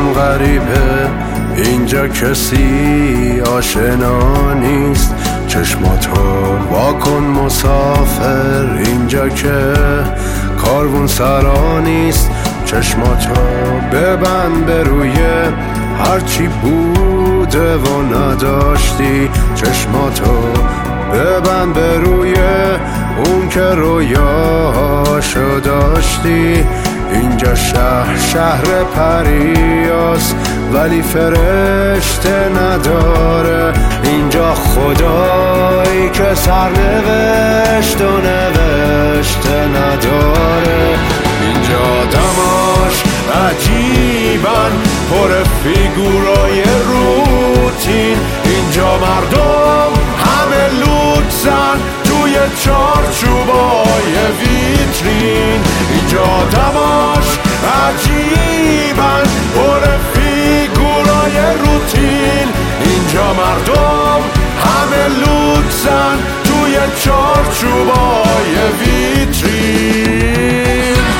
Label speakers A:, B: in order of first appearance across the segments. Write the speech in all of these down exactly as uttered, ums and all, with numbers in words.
A: کن غریبه، اینجا کسی آشنا نیست. چشماتو وا کن مسافر، اینجا که کاروان سرا نیست. چشماتو ببند به روی هرچی بوده و نداشتی. چشماتو ببند به روی اون که رویاهاشو داشتی. اینجا شهر شهر پریاست ولی فرشته نداره. اینجا خدایی که سرنوشت و نوشته نداره. اینجا آدماش عجیبن، پر فیگورای روتین. اینجا مردم همه لوکسن توی چارچوبای ویترین. اینجا آدماش عجیبن، پر فیگورای روتین. اینجا مردم همه لوکسن توی چارچوبای ویترین.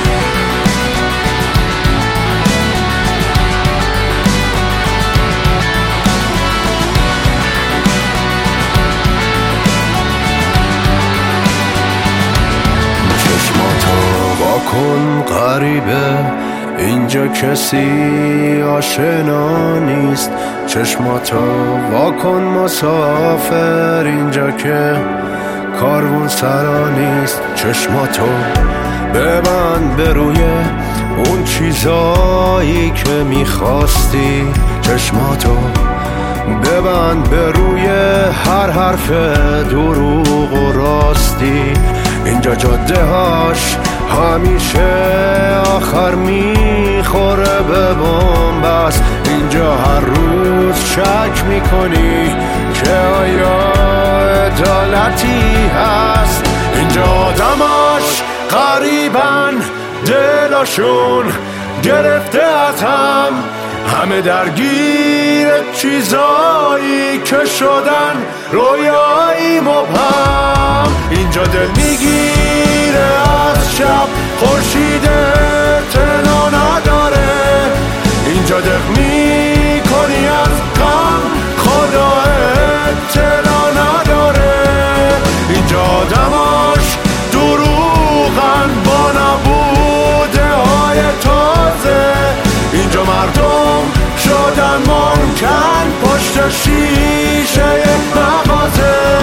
A: کن غریبه، اینجا کسی آشنا نیست. چشماتو وا کن مسافر، اینجا که کاروان سرا نیست. چشماتو ببند به روی اون چیزایی که میخواستی. چشماتو ببند به روی هر حرف دروغ و راستی. اینجا جاده هاش همیشه آخر میخوره به بنبست. اینجا هر روز شک میکنی که آیا عدالتی هست. اینجا آدماش غریبن، دلاشون گرفته از هم، همه درگیر چیزایی که شدن رویایی مبهم. اینجا دل میگیره از شب، خورشید اطلاع نداره. اینجا دق میکنی از غم، خدا اطلاع نداره. اینجا آدماش دروغن با نبوده های تازه. اینجا مردم شدن ممکن پشت شیشه مغازه.